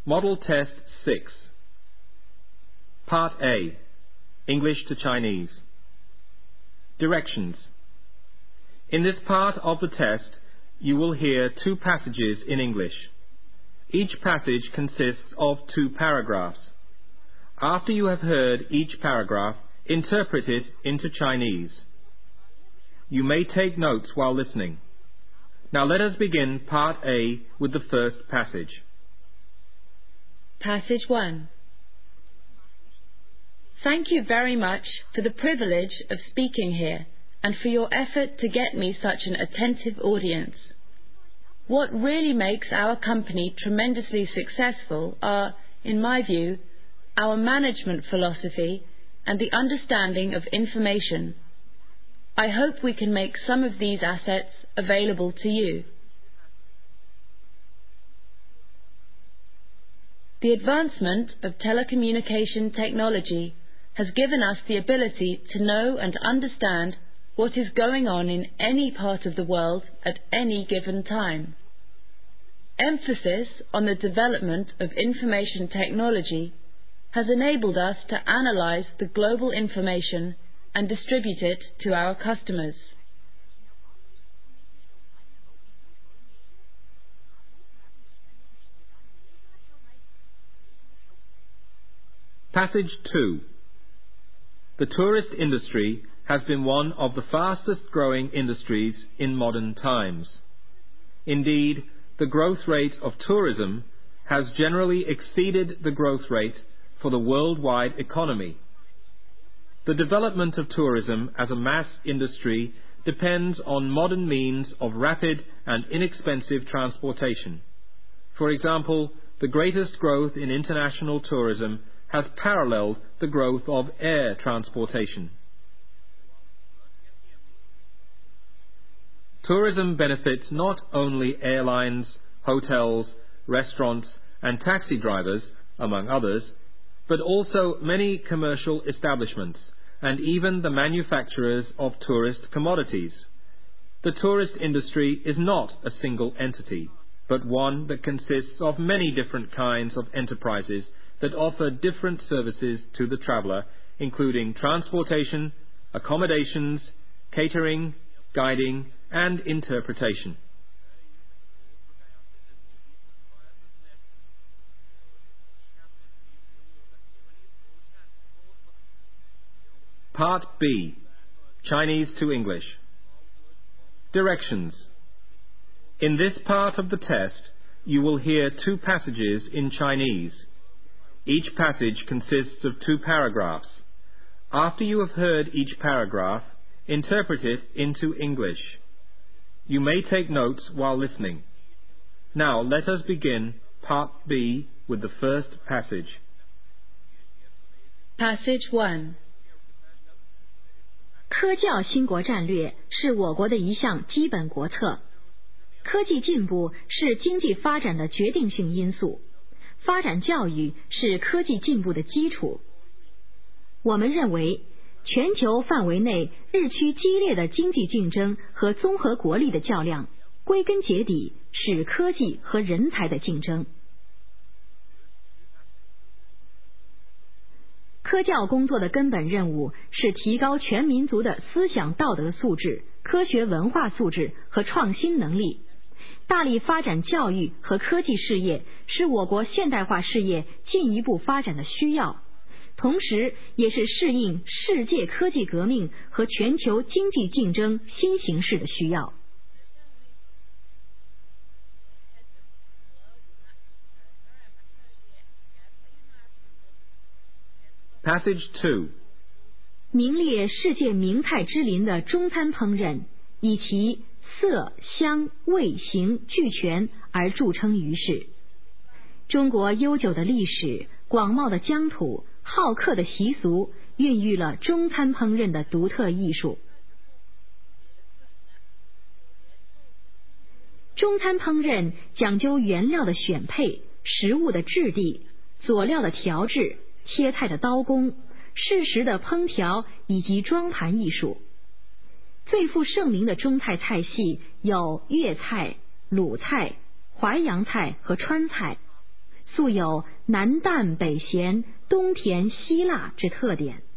Model Test 6. Part A. English to Chinese. Directions. In this part of the test, you will hear 2 passages in English. Each passage consists of 2 paragraphs. After you have heard each paragraph, interpret it into Chinese. You may take notes while listening. Now let us begin Part A with the first passage. Passage 1. Thank you very much for the privilege of speaking here and for your effort to get me such an attentive audience. What really makes our company tremendously successful are, in my view, our management philosophy and the understanding of information. I hope we can make some of these assets available to you. The advancement of telecommunication technology has given us the ability to know and understand what is going on in any part of the world at any given time. Emphasis on the development of information technology has enabled us to analyze the global information and distribute it to our customers. Passage 2. The tourist industry has been one of the fastest growing industries in modern times. Indeed, the growth rate of tourism has generally exceeded the growth rate for the worldwide economy. The development of tourism as a mass industry depends on modern means of rapid and inexpensive transportation. For example, the greatest growth in international tourism has paralleled the growth of air transportation. Tourism benefits not only airlines, hotels, restaurants, and taxi drivers, among others, but also many commercial establishments and even the manufacturers of tourist commodities. The tourist industry is not a single entity, but one that consists of many different kinds of enterprises that offer different services to the traveller, including transportation, accommodations, catering, guiding, and interpretation. Part B. Chinese to English. Directions. In this part of the test, you will hear 2 passages in Chinese. Each passage consists of 2 paragraphs. After you have heard each paragraph, interpret it into English. You may take notes while listening. Now let us begin Part B with the first passage. Passage 1. 科教兴国战略是我国的一项基本国策。科技进步是经济发展的决定性因素，发展教育是科技进步的基础。我们认为，全球范围内日趋激烈的经济竞争和综合国力的较量，归根结底是科技和人才的竞争。科教工作的根本任务是提高全民族的思想道德素质、科学文化素质和创新能力，大力发展教育和科技事业，是我国现代化事业进一步发展的需要，同时也是适应世界科技革命和全球经济竞争新形势的需要。 Passage 2. 名列世界名菜之林的中餐烹饪，以其色香味形俱全而著称于世。中国悠久的历史、广袤的疆土、好客的习俗，孕育了中餐烹饪的独特艺术。中餐烹饪讲究原料的选配、食物的质地、佐料的调制、切菜的刀工、适时的烹调以及装盘艺术。最负盛名的中菜菜系有粤菜、鲁菜、淮扬菜和川菜， 素有南淡北咸、东甜西辣之特点。